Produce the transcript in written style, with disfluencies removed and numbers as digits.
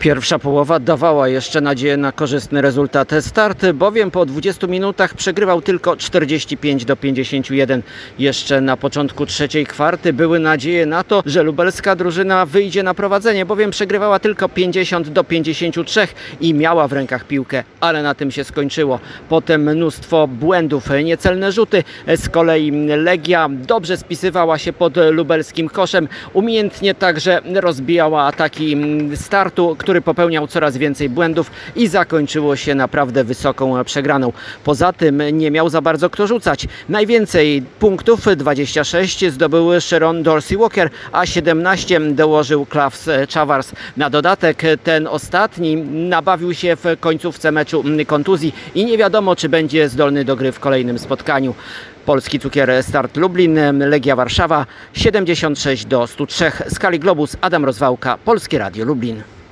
Pierwsza połowa dawała jeszcze nadzieję na korzystny rezultat. Start bowiem po 20 minutach przegrywał tylko 45-51. Jeszcze na początku trzeciej kwarty były nadzieje na to, że lubelska drużyna wyjdzie na prowadzenie, bowiem przegrywała tylko 50-53 i miała w rękach piłkę, ale na tym się skończyło. Potem mnóstwo błędów, niecelne rzuty. Z kolei Legia dobrze spisywała się pod lubelskim koszem. Umiejętnie także rozbijała ataki Startu, który popełniał coraz więcej błędów i zakończyło się naprawdę wysoką przegraną. Poza tym nie miał za bardzo kto rzucać. Najwięcej punktów, 26, zdobył Sharon Dorsey-Walker, a 17 dołożył Klaus Czawars. Na dodatek ten ostatni nabawił się w końcówce meczu kontuzji i nie wiadomo, czy będzie zdolny do gry w kolejnym spotkaniu. Polski Cukier Start Lublin, Legia Warszawa 76-103. Skali Globus, Adam Rozwałka, Polskie Radio Lublin.